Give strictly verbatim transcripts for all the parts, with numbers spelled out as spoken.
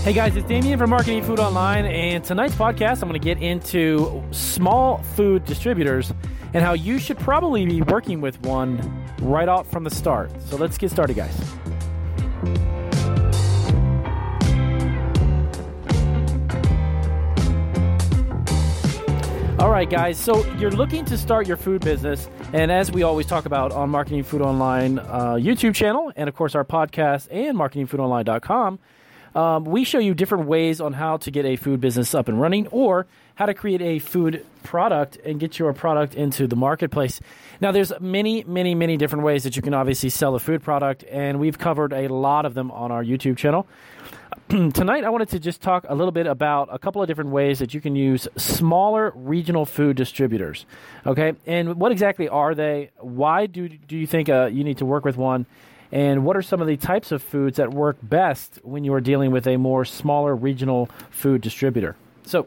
Hey guys, it's Damien from Marketing Food Online, and tonight's podcast I'm going to get into small food distributors and how you should probably be working with one right off from the start. So let's get started, guys. All right, guys, so you're looking to start your food business, and as we always talk about on Marketing Food Online uh, YouTube channel, and of course our podcast and marketing food online dot com, Um, we show you different ways on how to get a food business up and running or how to create a food product and get your product into the marketplace. Now, there's many, many, many different ways that you can obviously sell a food product, and we've covered a lot of them on our YouTube channel. Tonight, I wanted to just talk a little bit about a couple of different ways that you can use smaller regional food distributors, okay? And what exactly are they? Why do, do you think uh, you need to work with one? And what are some of the types of foods that work best when you are dealing with a more smaller regional food distributor? So,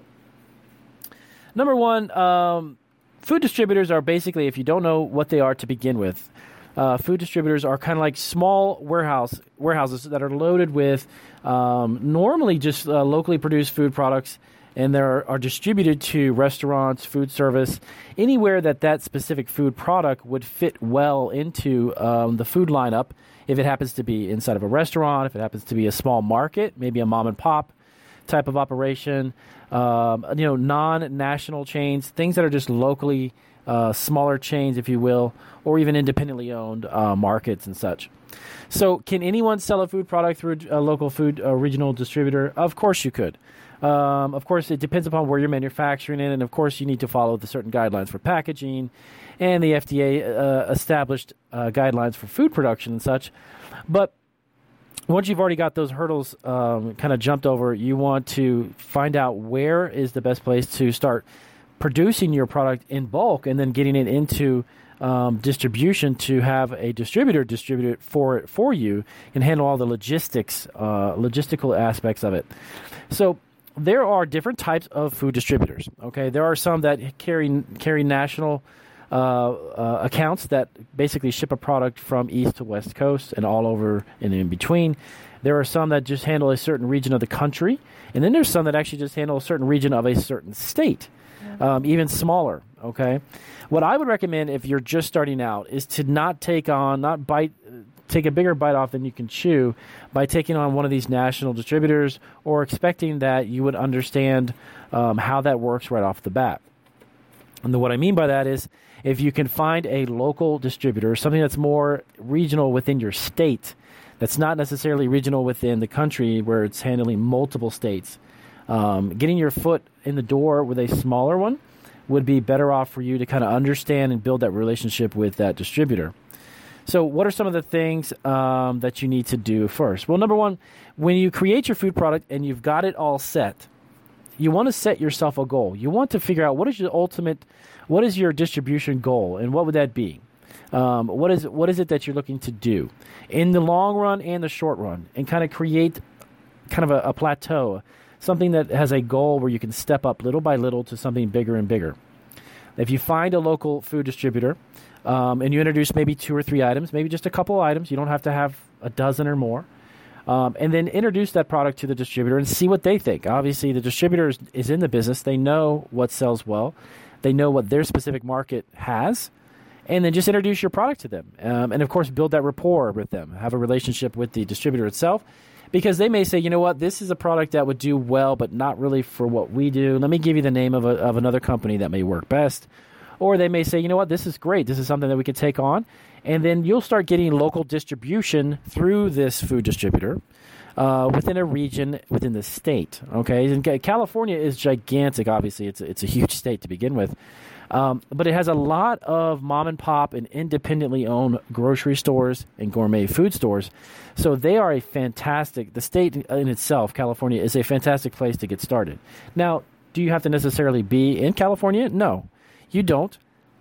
number one, um, food distributors are basically, if you don't know what they are to begin with, uh, food distributors are kind of like small warehouse warehouses that are loaded with um, normally just uh, locally produced food products, and they are distributed to restaurants, food service, anywhere that that specific food product would fit well into um, the food lineup. If it happens to be inside of a restaurant, if it happens to be a small market, maybe a mom and pop type of operation, um, you know, non-national chains, things that are just locally uh, smaller chains, if you will, or even independently owned uh, markets and such. So can anyone sell a food product through a local food uh, regional distributor? Of course you could. Um, of course, it depends upon where you're manufacturing it, and of course, you need to follow the certain guidelines for packaging and the F D A uh, established uh, guidelines for food production and such. But once you've already got those hurdles um, kind of jumped over, you want to find out where is the best place to start producing your product in bulk and then getting it into um, distribution to have a distributor distribute it for it for you and handle all the logistics, uh, logistical aspects of it. So there are different types of food distributors. Okay, there are some that carry carry national uh, uh, accounts that basically ship a product from east to west coast and all over and in between. There are some that just handle a certain region of the country, and then there's some that actually just handle a certain region of a certain state, um, even smaller. Okay, what I would recommend if you're just starting out is to not take on, not bite. take a bigger bite off than you can chew by taking on one of these national distributors or expecting that you would understand um, how that works right off the bat. And the, what I mean by that is if you can find a local distributor, something that's more regional within your state, that's not necessarily regional within the country where it's handling multiple states, um, getting your foot in the door with a smaller one would be better off for you to kind of understand and build that relationship with that distributor. So what are some of the things um, that you need to do first? Well, number one, when you create your food product and you've got it all set, you want to set yourself a goal. You want to figure out what is your ultimate, what is your distribution goal, and what would that be? Um, what is what is it that you're looking to do in the long run and the short run, and kind of create kind of a, a plateau, something that has a goal where you can step up little by little to something bigger and bigger. If you find a local food distributor, Um, and you introduce maybe two or three items, maybe just a couple of items. You don't have to have a dozen or more. Um, and then introduce that product to the distributor and see what they think. Obviously, the distributor is, is in the business. They know what sells well. They know what their specific market has. And then just introduce your product to them. Um, and, of course, build that rapport with them. Have a relationship with the distributor itself. Because they may say, you know what, this is a product that would do well, but not really for what we do. Let me give you the name of, a, of another company that may work best. Or they may say, you know what, this is great. This is something that we could take on. And then you'll start getting local distribution through this food distributor uh, within a region, within the state. Okay, and California is gigantic, obviously. It's a, it's a huge state to begin with. Um, but it has a lot of mom and pop and independently owned grocery stores and gourmet food stores. So they are a fantastic, the state in itself, California, is a fantastic place to get started. Now, do you have to necessarily be in California? No, you don't.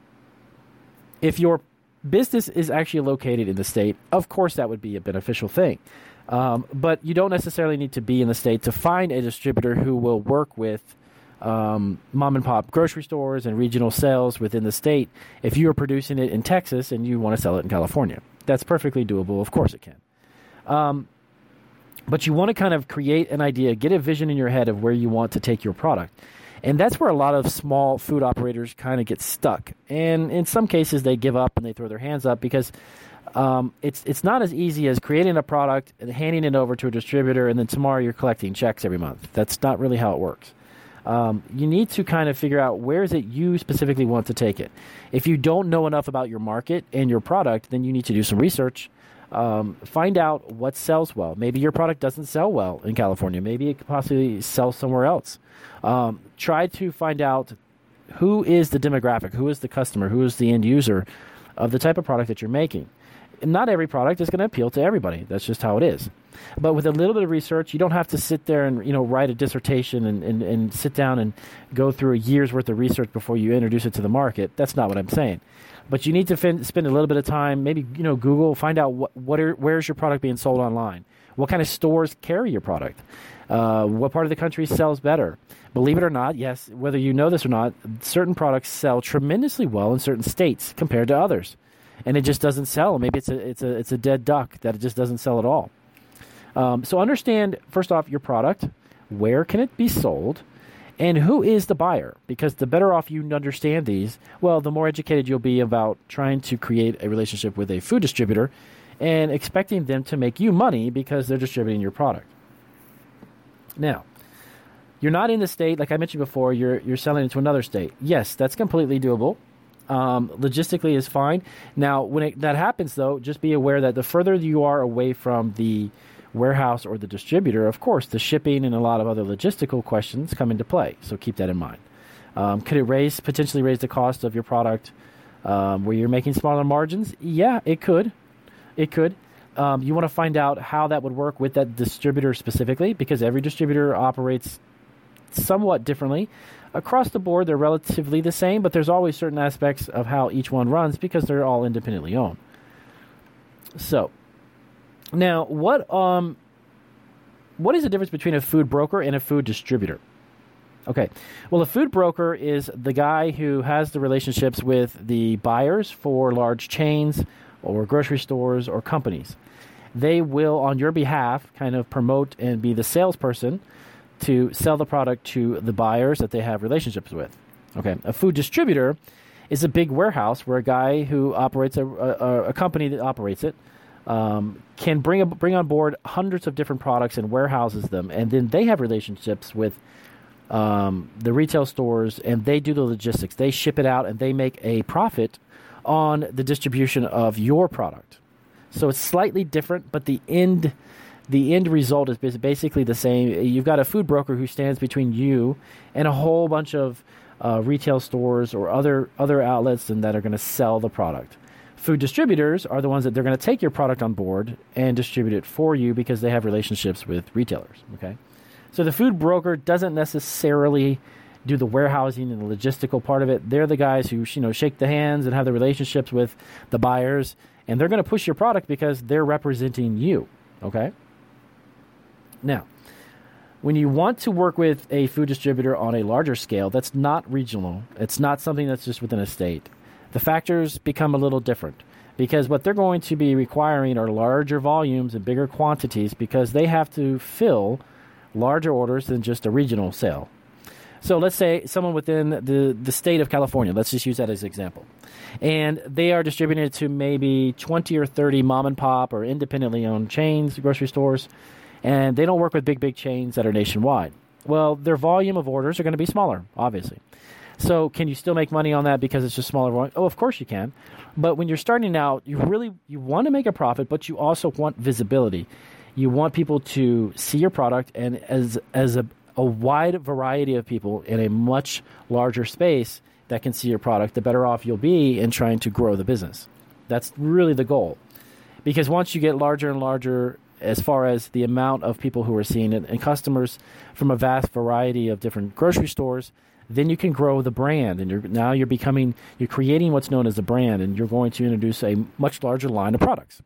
If your business is actually located in the state, of course that would be a beneficial thing. Um, but you don't necessarily need to be in the state to find a distributor who will work with Um, mom and pop grocery stores and regional sales within the state. If you are producing it in Texas and you want to sell it in California, that's perfectly doable. Of course it can. Um, But you want to kind of create an idea, get a vision in your head of where you want to take your product. And that's where a lot of small food operators kind of get stuck. And in some cases, they give up and they throw their hands up because um, it's it's not as easy as creating a product and handing it over to a distributor, and then tomorrow you're collecting checks every month. That's not really how it works. Um, you need to kind of figure out where is it you specifically want to take it. If you don't know enough about your market and your product, then you need to do some research. Um, find out what sells well. Maybe your product doesn't sell well in California. Maybe it could possibly sell somewhere else. Um, try to find out who is the demographic, who is the customer, who is the end user of the type of product that you're making. And not every product is going to appeal to everybody. That's just how it is. But with a little bit of research, you don't have to sit there and you know write a dissertation and, and, and sit down and go through a year's worth of research before you introduce it to the market. That's not what I'm saying. But you need to fin- spend a little bit of time, maybe you know Google, find out what, what are, where's your product being sold online. What kind of stores carry your product? Uh, what part of the country sells better? Believe it or not, yes, whether you know this or not, certain products sell tremendously well in certain states compared to others, and it just doesn't sell. Maybe it's a it's a it's a dead duck that it just doesn't sell at all. Um, so understand first off your product, where can it be sold, and who is the buyer? Because the better off you understand these, well, the more educated you'll be about trying to create a relationship with a food distributor and expecting them to make you money because they're distributing your product. Now, you're not in the state, like I mentioned before, you're you're selling it to another state. Yes, that's completely doable. Um, logistically is fine. Now, when it, that happens, though, just be aware that the further you are away from the warehouse or the distributor, of course, the shipping and a lot of other logistical questions come into play. So keep that in mind. Um, could it raise potentially raise the cost of your product um, where you're making smaller margins? Yeah, it could. It could. Um, you want to find out how that would work with that distributor specifically, because every distributor operates somewhat differently. Across the board, they're relatively the same, but there's always certain aspects of how each one runs because they're all independently owned. So, now, what um, what is the difference between a food broker and a food distributor? Okay, well, a food broker is the guy who has the relationships with the buyers for large chains or grocery stores or companies. They will, on your behalf, kind of promote and be the salesperson to sell the product to the buyers that they have relationships with. Okay, a food distributor is a big warehouse where a guy who operates a, a, a company that operates it um, can bring a, bring on board hundreds of different products and warehouses them, and then they have relationships with um, the retail stores, and they do the logistics. They ship it out, and they make a profit on the distribution of your product. So it's slightly different, but the end the end result is basically the same. You've got a food broker who stands between you and a whole bunch of uh, retail stores or other other outlets and that are going to sell the product. Food distributors are the ones that they're going to take your product on board and distribute it for you because they have relationships with retailers. Okay, so the food broker doesn't necessarily do the warehousing and the logistical part of it. They're the guys who you know shake the hands and have the relationships with the buyers, and they're going to push your product because they're representing you. Okay. Now, when you want to work with a food distributor on a larger scale, that's not regional. It's not something that's just within a state. The factors become a little different because what they're going to be requiring are larger volumes and bigger quantities because they have to fill larger orders than just a regional sale. So let's say someone within the, the state of California, let's just use that as an example, and they are distributing it to maybe twenty or thirty mom and pop or independently owned chains, grocery stores, and they don't work with big, big chains that are nationwide. Well, their volume of orders are going to be smaller, obviously. So can you still make money on that because it's just smaller volume? Oh, of course you can. But when you're starting out, you really you want to make a profit, but you also want visibility. You want people to see your product, and as as a, a wide variety of people in a much larger space that can see your product, the better off you'll be in trying to grow the business. That's really the goal. Because once you get larger and larger as far as the amount of people who are seeing it and customers from a vast variety of different grocery stores, then you can grow the brand, and you're now you're becoming you're creating what's known as a brand, and you're going to introduce a much larger line of products.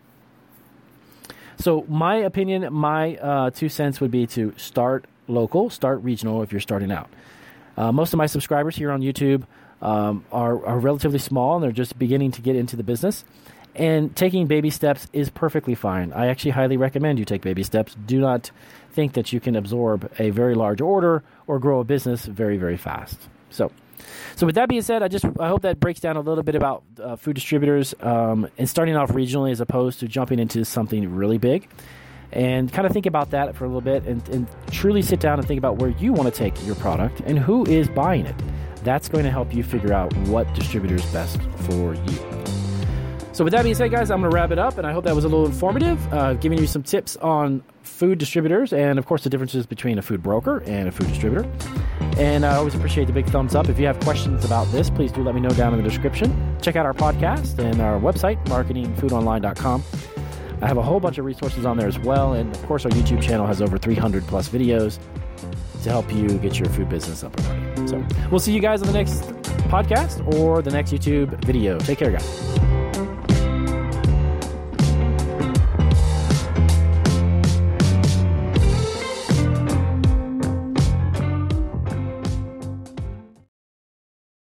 So my opinion, my uh, two cents would be to start local, start regional if you're starting out. Uh, most of my subscribers here on YouTube um, are, are relatively small, and they're just beginning to get into the business. And taking baby steps is perfectly fine. I actually highly recommend you take baby steps. Do not think that you can absorb a very large order or grow a business very, very fast. So, so with that being said, I just I hope that breaks down a little bit about uh, food distributors um, and starting off regionally as opposed to jumping into something really big. And kind of think about that for a little bit and, and truly sit down and think about where you want to take your product and who is buying it. That's going to help you figure out what distributor is best for you. So with that being said, guys, I'm going to wrap it up, and I hope that was a little informative, uh, giving you some tips on food distributors and, of course, the differences between a food broker and a food distributor. And I always appreciate the big thumbs up. If you have questions about this, please do let me know down in the description. Check out our podcast and our website, marketing food online dot com. I have a whole bunch of resources on there as well, and, of course, our YouTube channel has over three hundred plus videos to help you get your food business up and running. So we'll see you guys on the next podcast or the next YouTube video. Take care, guys.